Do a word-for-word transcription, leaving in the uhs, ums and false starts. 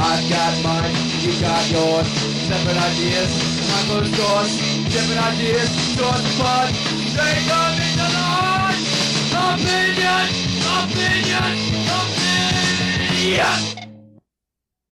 I've got mine, you got yours. Separate ideas, not gonna scores. Different ideas, scores apart. Take on me to the heart. Opinion, opinion, opinion.